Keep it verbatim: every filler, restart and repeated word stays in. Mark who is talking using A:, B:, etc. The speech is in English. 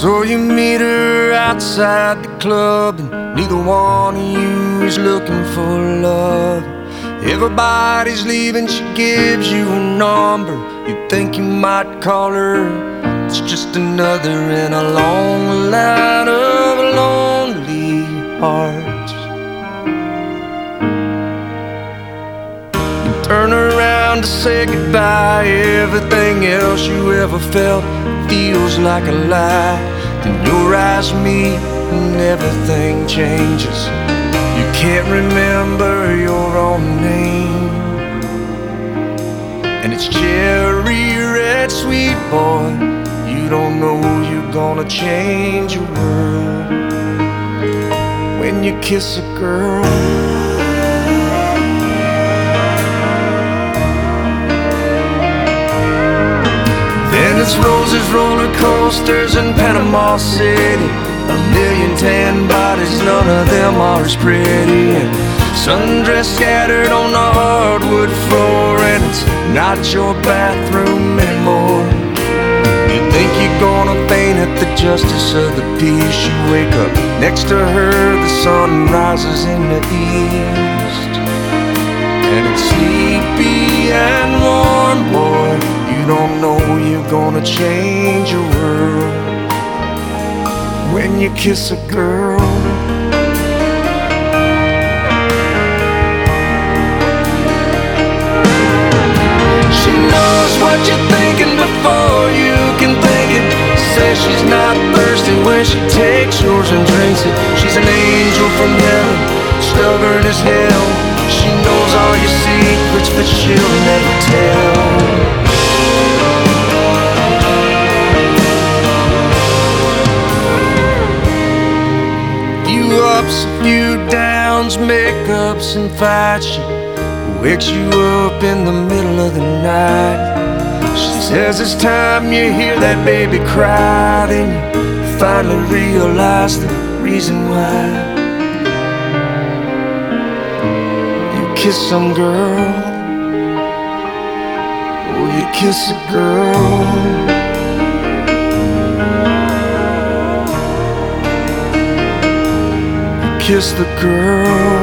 A: So you meet her outside the club, and neither one of you is looking for love. Everybody's leaving, she gives you a number. You think you might call her, it's just another in a long line of lonely hearts. You turn around to say goodbye, everything else you ever felt feels like a lie. Then your eyes meet and everything changes. You can't remember your own name, and it's cherry red, sweet boy. You don't know you're gonna change your world when you kiss a girl. It's roses, roller coasters, and Panama City. A million tan bodies, none of them are as pretty. And sundress scattered on the hardwood floor, and it's not your bathroom anymore. You think you're gonna faint at the justice of the peace. You wake up next to her, the sun rises in the east, and it's sleepy and warm, boy. You don't know you're gonna change your world when you kiss a girl. She knows what you're thinking before you can think it. Says she's not thirsty when she takes yours and drinks it. She's an angel from heaven, stubborn as hell. She knows all your secrets, but she'll never tell. Ups, a few downs, makeups and fights. She wakes you up in the middle of the night. She says it's time you hear that baby cry. Then you finally realize the reason why. You kiss some girl, oh, you kiss a girl. Kiss the girl.